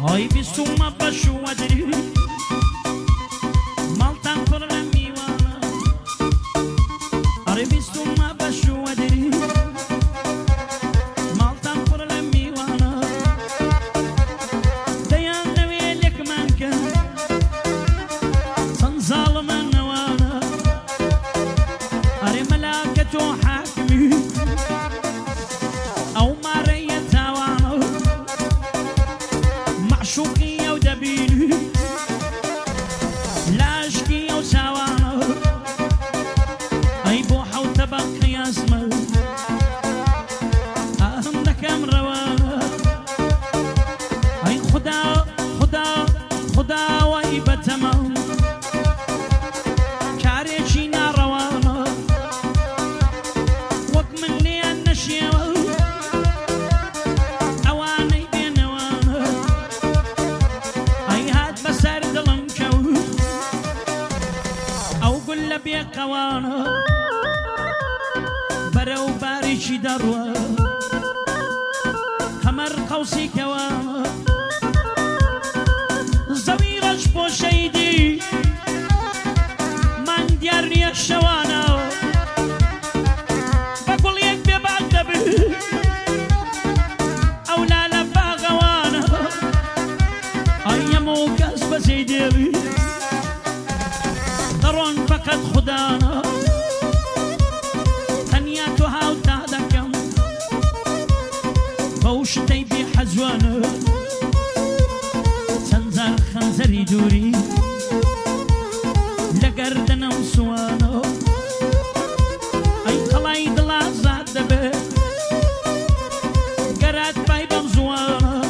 های بیستومه بشو ادری مالتان پر میوانه آره بیستومه بشو ادری مالتان پر میوانه دیان نوی لک من کن سن ظالم نوانه آره ملاکت و حاکمی او ماره تاوانه معشوقی او دبیلی لاشکی او ساوانه ای بو حو تبقی اسمه اهم دکم روانه ای خدا خدا خدا و ای بتمام کاری چی ناروانه وک من لیان نشیوه اوانی بینوانه ای هات بسر دلم کو او گل بی قوانه برو باریشی دروه قمر قوسی کوانه زویرش بو شیدی من دیار نیک شوانه بقول یک بی بعد دبی او لالا باغوانه ایمو کس بزیدی بی درون فقط خدانا تنیا تو هاو تهدکم بوشتی بی حزوانه سنزر خنزری دوری لگردنم سوانه ای قلای دلا زاد دبه گرات بای بمزوانه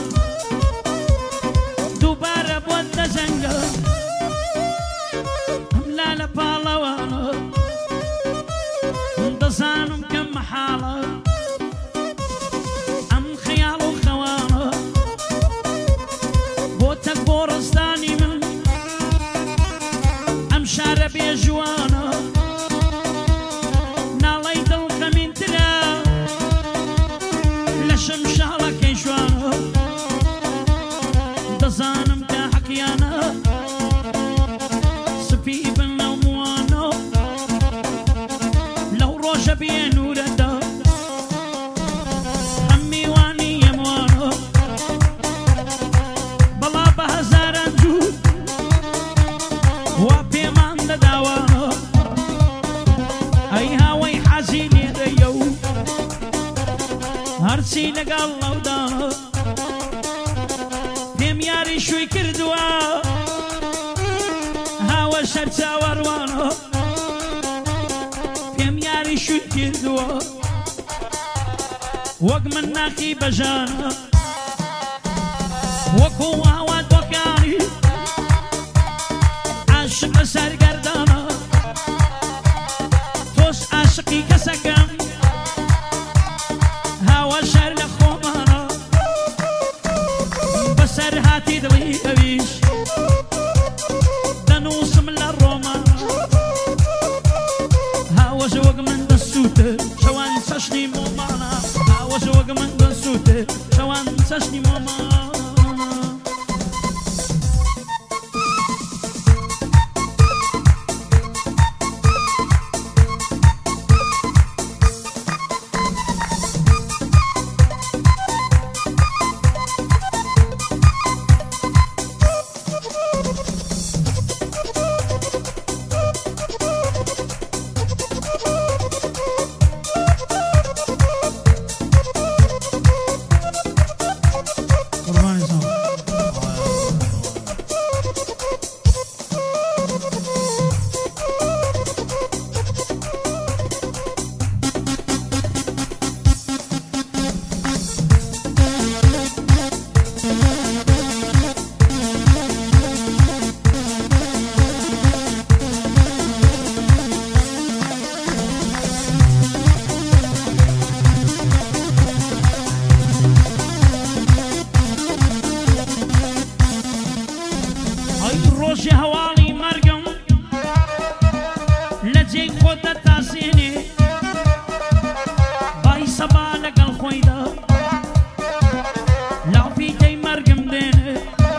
دوباره بود دزنگه لا بالوانا دزانم كم محالة ام خيال وخوانا بوتك بورستاني من ام شاربي جوانا نالي دلق من تلا لشم شهلك يشوانا دزانم كحكيانا شبيه نور الدا همي واني يموانو بلا بهزار انجود وابي من داوانو اي هاوي حزيني ديو هرسي لقى الله ودانو بيم ياري شوي كردوا هاوى شرسا وروانو شو كردوا وق من ناخي بجانا وكو هواد وكاني عاشق سر قردانا توس عاشقي كسكن هوا شر لخومانا بسر هاتي دلي أبيش دنوس من الرومان هوا زوج من شوان سشني ماما عاوز وق من قصوته شوان سشني ماما سبالك الخويدة لا في تي مرقم دينه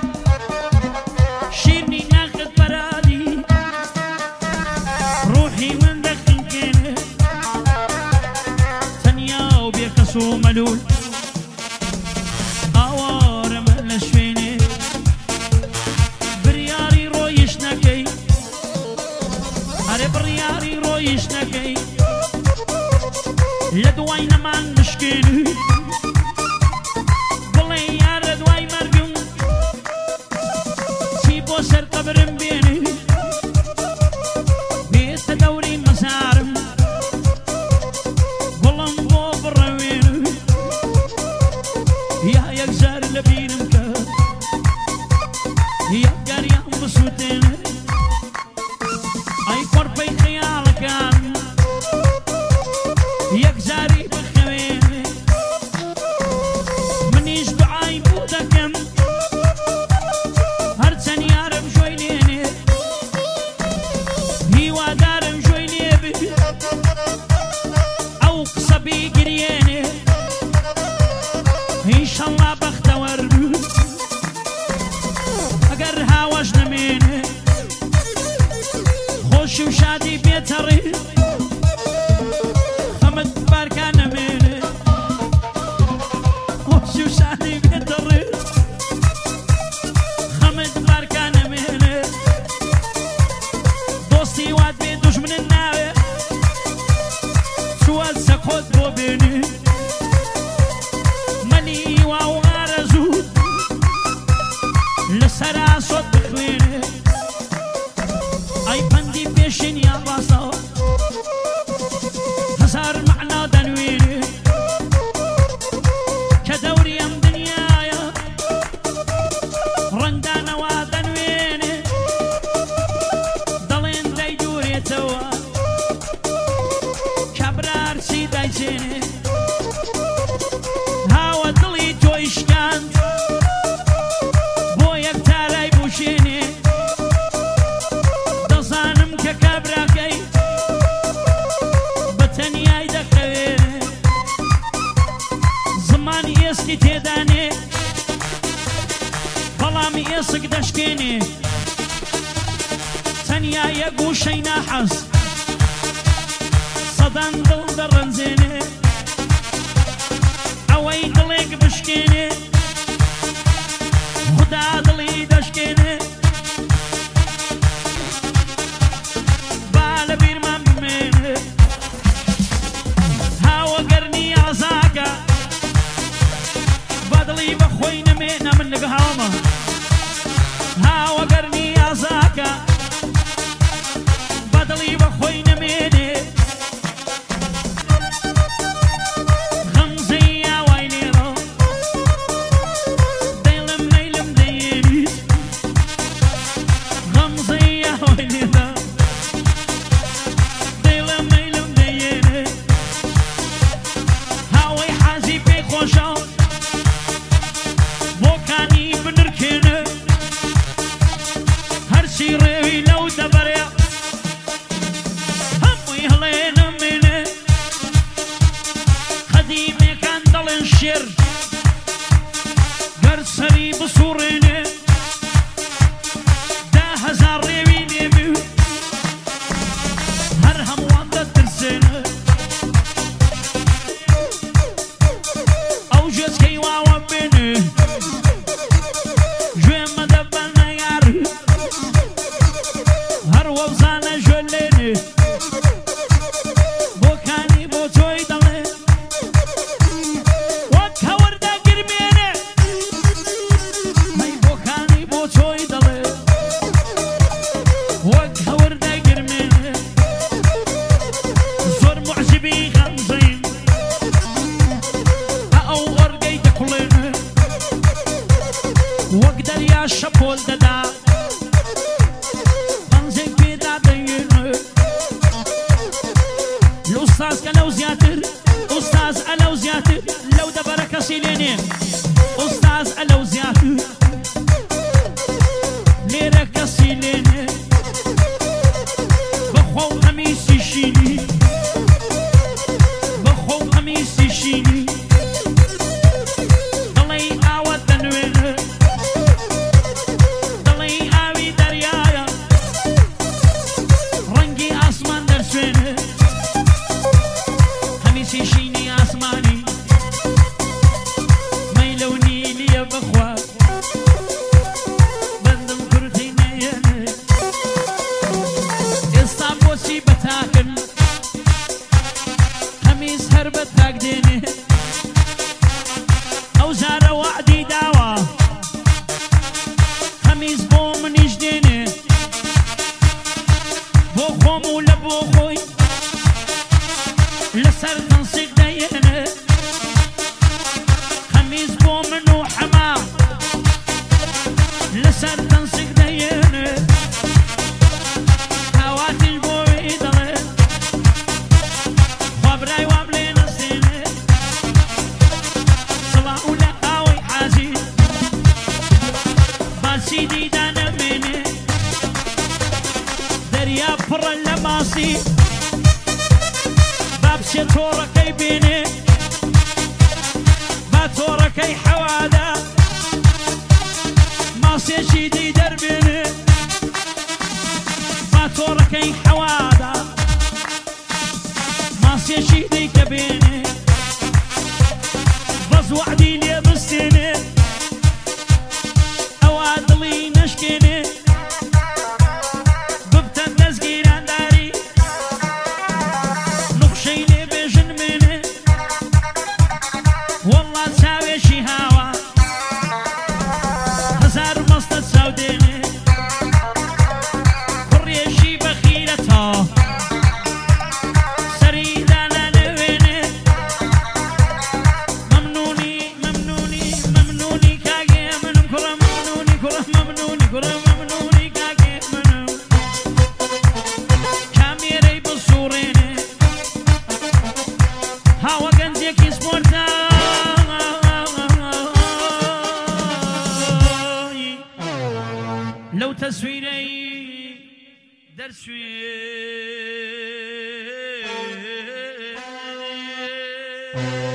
جار لبيرم كا يا قريان بسوتين اي قربي خيالك كان يك جاري بخوين منيش دعاي بودكم هرچن يارم شوي ليني هيوا دارم شوي ليبي او قصبي قرياني ان شاء الله بختور اگر هاوش نميني خوش وشادي بيتري خمد باركا نميني خوش وشادي بيتري خمد باركا نميني دوستي واد بي دشمن الناوي سوال سكوت بو بيني مني واو غارزو لسرا صوت بخويني اي بندي بيشين يا باسا هزار معنا دنويني كدوري ام دنيايا رندانا ودنويني ضلين داي دوري توا كبرار سي دايجيني هاو دلي تويشكان بو يكتاراي بوشيني دزانم ككبراكي بتنياي دخويني زمان يسكي تيداني بلام يسك دشكيني تنيا يقوشي ناحس صدان دل درنزيني اوي دليك بشكيني خدا دلي دشكيني بالبير ما بميني هاو قرني عزاكا بدلي بخوين مينا من نقهامة هاو قرني عزاكا بدلي بخوين ميني غمزي يا ويني رو ديلم ليلم ديني غمزي يا ويني رو ديلم ليلم ديني هاوي حازي بي خوشا بوكاني بنركيني هرشي ريوي لو دبريا همو يهلين مني خديمي كان دلن شير قرصري بصوريني دا هزار ريوي نيبي هرهم واندا ترسيني او جز كي واوا بيني جوين مدبلنا ياري هر ووزانا جوليني بوكاني بوتوي دلي وكور دا قرميني ماي بوكاني بوتوي دلي وكور دا قرميني زور معجبي غمزين او غرقي دكوليني وقدر يا شبول ددا غمزين بيدا ديني الأستاذ كلو زياتر أستاذ ألو زياتر لو دبرك سيليني أستاذ ألو زياتر ليرك سيليني بخو قميصي شيني بخو قميصي شيني ضلي آوى الدنوين ماسی بابسێ تۆڕەکەی بێنێ با تۆڕەکەی حەوادا ماسێکی دی دەربێنێ با تۆڕەکەی حەوادا ماسێکی دی کە بێنێ بەز وعدی لێ بستێنێ ئەوا دڵی نەشکێنێ ببتەن دەستگیرانداری نوقشەی لێ بێژن مێنێ وەڵڵا چاوێکی هاوە هەزار مەستە چاودێنێ کوڕێژی بەخیرەتەوە سەری دانانەوێنێ مەمنونی مەمنونی مەمنونی کاگێ منم کوڕە مەمنونی کوڕە مەمنونی کوڕە مەمنونی کاگێ منم کامێرەی بسوڕێنێ هاوە گەنجێکی سپۆرتە لەو تەسویرەی دەرسوێ